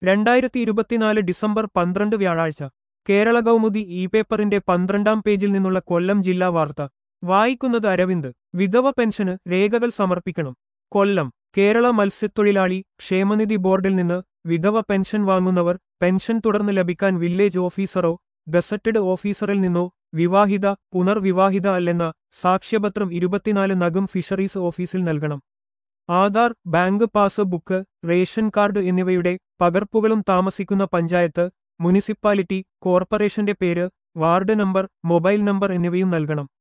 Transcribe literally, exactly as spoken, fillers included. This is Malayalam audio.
രണ്ടായിരത്തി ഇരുപത്തിനാല് ഡിസംബർ പന്ത്രണ്ട് വ്യാഴാഴ്ച കേരള കൗമുദി ഇ പേപ്പറിന്റെ പന്ത്രണ്ടാം പേജിൽ നിന്നുള്ള കൊല്ലം ജില്ലാ വാർത്ത വായിക്കുന്നത് അരവിന്ദ്. വിധവ പെൻഷന് രേഖകൾ സമർപ്പിക്കണം. കൊല്ലം. കേരള മത്സ്യത്തൊഴിലാളി ക്ഷേമനിധി ബോർഡിൽ നിന്ന് വിധവ പെൻഷൻ വാങ്ങുന്നവർ പെൻഷൻ തുടർന്ന് ലഭിക്കാൻ വില്ലേജ് ഓഫീസറോ ഗസറ്റഡ് ഓഫീസറിൽ നിന്നോ വിവാഹിത പുനർവിവാഹിത അല്ലെന്ന സാക്ഷ്യപത്രം ഇരുപത്തിനാല് നഗം ഫിഷറീസ് ഓഫീസിൽ നൽകണം. Aadhaar, bank passbook, ration card എന്നിവയുടെ പകർപ്പുകളും താമസിക്കുന്ന പഞ്ചായത്ത്, മുനിസിപ്പാലിറ്റി, കോർപ്പറേഷന്റെ പേര്, വാർഡ് നമ്പർ, മൊബൈൽ നമ്പർ എന്നിവയും നൽകണം.